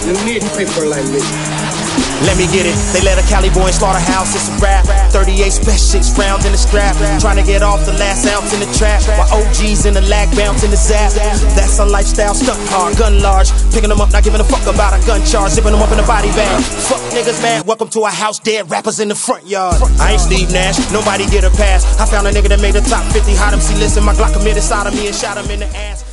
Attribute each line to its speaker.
Speaker 1: You need people like me.
Speaker 2: Let me get it. They let a Cali boy in slaughterhouse, it's a rap. 38 special 6 rounds in the strap. Trying to get off the last ounce in the trap. While OGs in the lag bounce in the zap. That's a lifestyle stunt hard, gun large. Picking them up, not giving a fuck about a gun charge. Zipping them up in a body bag. Fuck niggas, man. Welcome to a house, dead rappers in the front yard. I ain't Steve Nash, nobody get a pass. I found a nigga that made the top 50 hot MC list. My Glock committed sodomy and shot him in the ass.